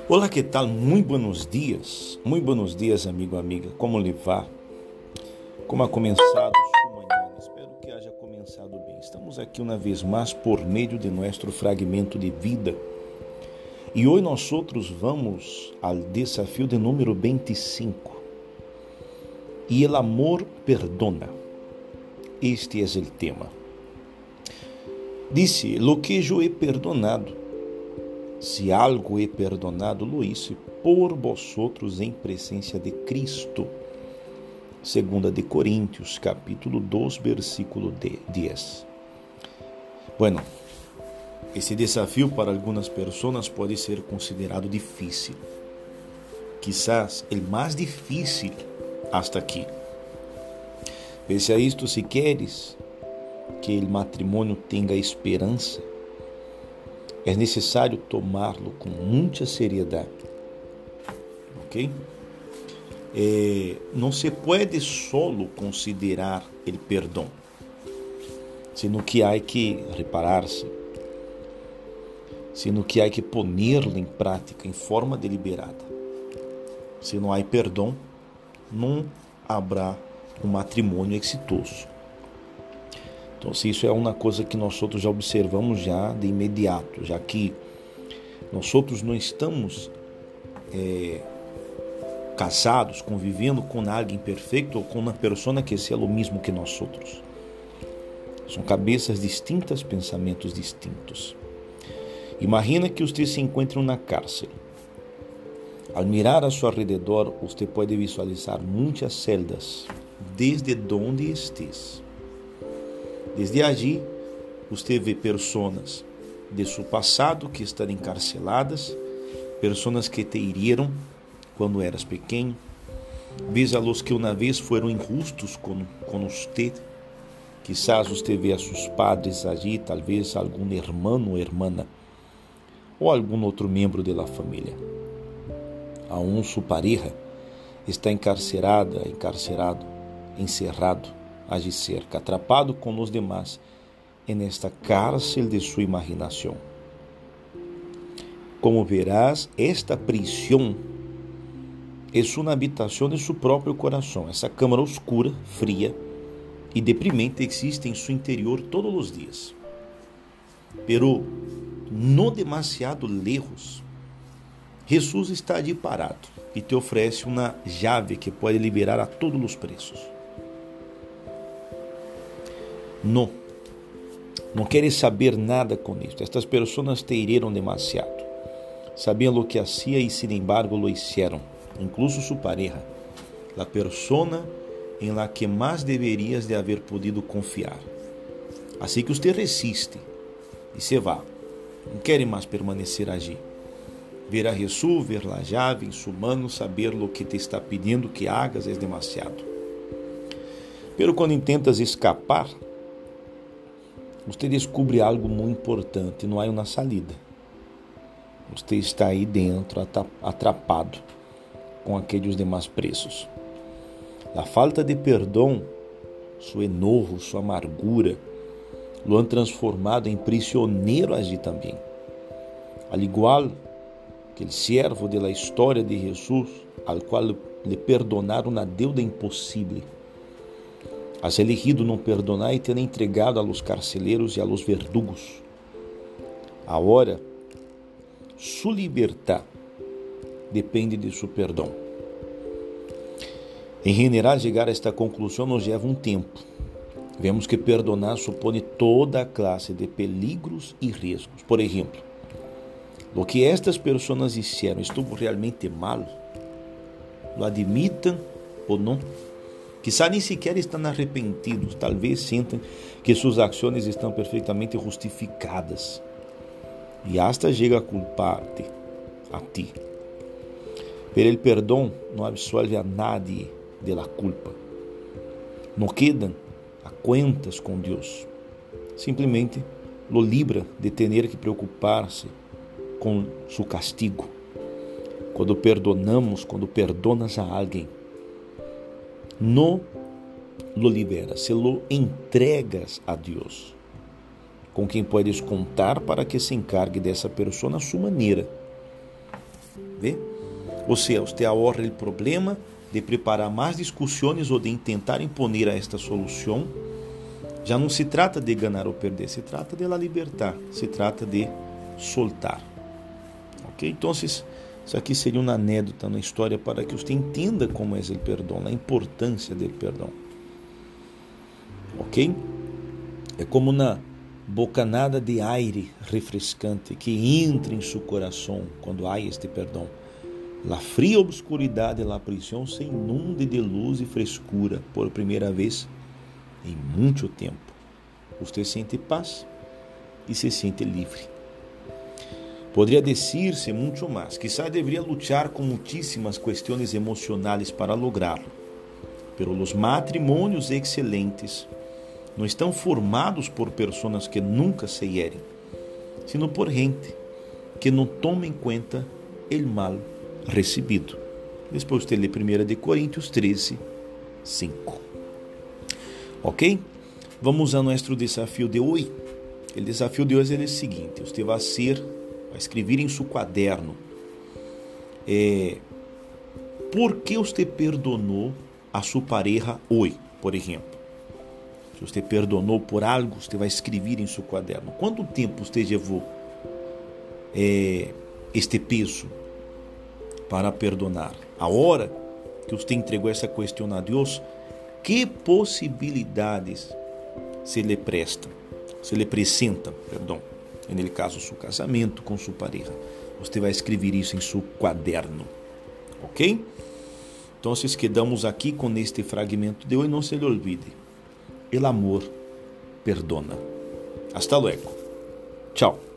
Olá, que tal? Muito buenos dias, amigo, amiga. Como lhe va? Como ha começado sua manhã? Espero que haja começado bem. Estamos aqui uma vez mais por meio de nosso fragmento de vida. E hoje nós outros vamos ao desafio de número 25. E el amor perdona. Este é o tema. Disse, lo que eu he perdonado. Se algo é perdonado, lo hice por vosotros em presença de Cristo. 2 de Coríntios, capítulo 2, versículo 10. Bueno, esse desafio para algumas pessoas pode ser considerado difícil. Quizás o mais difícil hasta aqui. Pese a isto, se queres que o matrimônio tenha esperança, é necessário tomá-lo com muita seriedade, ok? Não se pode solo considerar o perdão, sino que há que reparar-se, sino que há que pô-lo em prática em forma deliberada. Se não há perdão, não haverá um matrimônio exitoso. Então, isso é uma coisa que nós outros já observamos já de imediato, já que nós outros não estamos casados, convivendo com alguém perfeito ou com uma pessoa que seja o mesmo que nós outros. São cabeças distintas, pensamentos distintos. Imagina que você se encontra na cárcel. Al mirar a seu alrededor, você pode visualizar muitas celdas, desde onde estés. Desde allí, você vê pessoas de seu passado que estão encarceladas, pessoas que te hirieron quando eras pequeno, vês a los que uma vez foram injustos com você, quizás você vê a seus padres allí, talvez algum irmão ou irmã, ou algum outro membro da família. Aún sua pareja está encarcerado, encerrado, allí cerca, atrapado com os demás en esta cárcel de sua imaginação. Como verás, esta prisão é uma habitação de seu próprio coração. Essa câmara oscura, fria e deprimente existe em seu interior todos os dias. Pero não demasiado lejos, Jesus está ali parado e te oferece uma chave que pode liberar a todos os presos. Não queres saber nada com isto. Estas pessoas te hirieron demasiado. Sabiam o que hacía e, sin embargo, lo hicieron. Incluso sua pareja, a persona em la que mais deverias de haver podido confiar. Assim que você resiste e se vá. Não quer mais permanecer allí. Ver a Jesus, ver a chave em sua mano, saber o que te está pedindo que hagas é demasiado. Pero quando intentas escapar, você descobre algo muito importante, não há uma saída. Você está aí dentro, atrapado com aqueles demais presos. A falta de perdão, seu enojo, sua amargura, lo han transformado em prisioneiro allí também. Al igual que o servo de la história de Jesus, al qual le perdonaram a deuda impossível. Has elegido não perdonar e ter entregado a los carceleiros e a los verdugos. Agora, sua liberdade depende de seu perdão. Em general, chegar a esta conclusão nos leva um tempo. Vemos que perdonar supõe toda a classe de peligros e riscos. Por exemplo, o que estas pessoas hicieron estuvo realmente mal? Lo admitam ou não? Quizá nem sequer estão arrependidos, talvez sintam que suas ações estão perfeitamente justificadas e hasta chega a culpar-te, a ti. Pero el perdão não absolve a nadie de la culpa. Não quedan a cuentas com Deus. Simplesmente lo libra de ter que preocupar-se com seu castigo. Quando perdonamos, quando perdonas a alguém, não lo liberas, se lo entregas a Deus, com quem podes contar para que se encargue dessa pessoa à sua maneira. ¿Ve? Ou seja, você ahorra o problema de preparar mais discussões ou de tentar imponer a esta solução. Já não se trata de ganhar ou perder, se trata de la libertar, se trata de soltar. Ok? Então, isso aqui seria uma anedota na história para que você entenda como é o perdão, a importância do perdão. Ok? É como uma bocanada de aire refrescante que entra em seu coração quando há este perdão. La fria obscuridade da prisão se inunde de luz e frescura por primeira vez em muito tempo. Você sente paz e se sente livre. Poderia dizer-se muito mais. Quizá deveria lutar com muitíssimas questões emocionais para lográ-lo. Pero os matrimônios excelentes não estão formados por pessoas que nunca se hierem, sino por gente que não toma em conta o mal recebido. Depois você lê 1 Coríntios 13, 5. Ok? Vamos a nosso desafio de hoje. O desafio de hoje é o seguinte: você vai escrever em seu caderno por que você perdonou a sua pareja hoje, por exemplo. Se você perdonou por algo, você vai escrever em seu caderno. Quanto tempo você levou este peso para perdonar? A hora que você entregou essa questão a Deus, que possibilidades se lhe apresentam, no caso, seu casamento com sua pareja. Você vai escrever isso em seu caderno, ok? Então, quedamos aqui com este fragmento de hoje. Não se lhe olvide, el amor perdona. Hasta luego. Tchau.